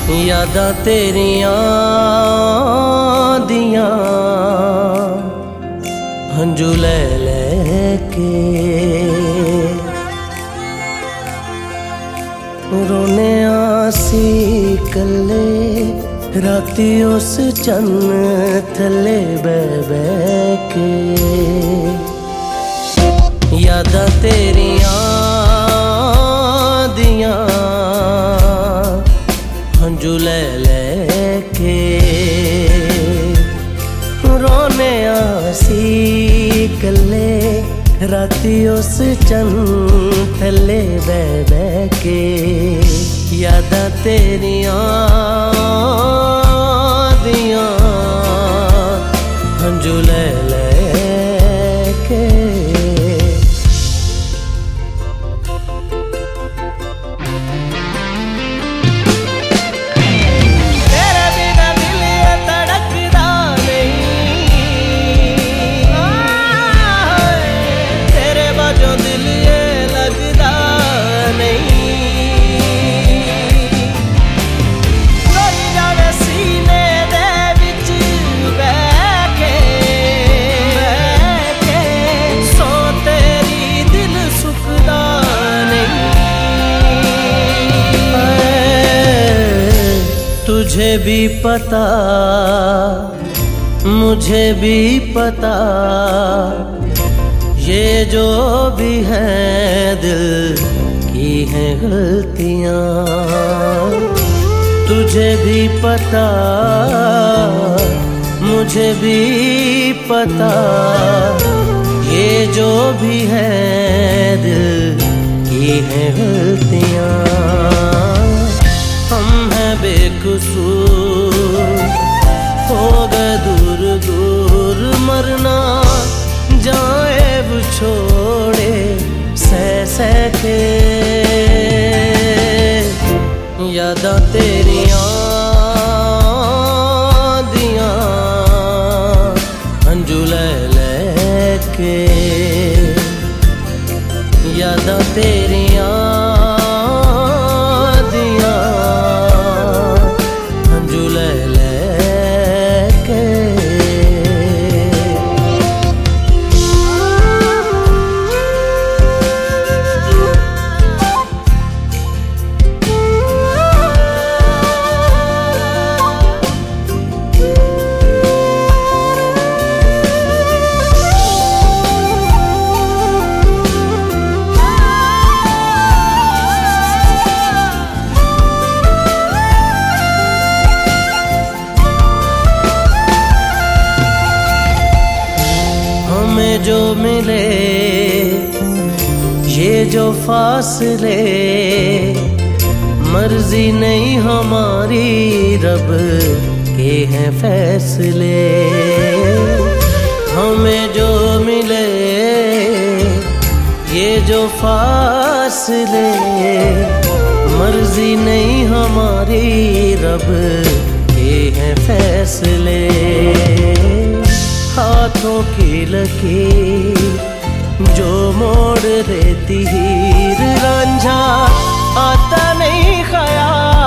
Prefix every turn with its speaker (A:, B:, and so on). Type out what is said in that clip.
A: यादां तेरियां दियां हंजू ले के रोने आसी कले राती उस चन्न थले बह के यादां तेरियां दियां हंजू ले के रोने आसी कले राती उस चन्न थले बह के यादां तेरियां दियां हंजू ले के तुझे भी पता मुझे भी पता ये जो भी है दिल की हैं गलतियाँ। तुझे भी पता मुझे भी पता ये जो भी है दिल की हैं गलतियाँ। हम हैं बेकसूर हो गए दूर दूर मरना जाए वो छोड़े सह के यादां तेरियां दियां हंजू ले के यादां तेरियां जो मिले ये जो फासले मर्जी नहीं हमारी रब के हैं फैसले। हमें जो मिले ये जो फासले मर्जी नहीं हमारी रब के हैं फैसले। हाथों की लकीर जो मोड़ देती हीर रांझा आता नहीं ख्याल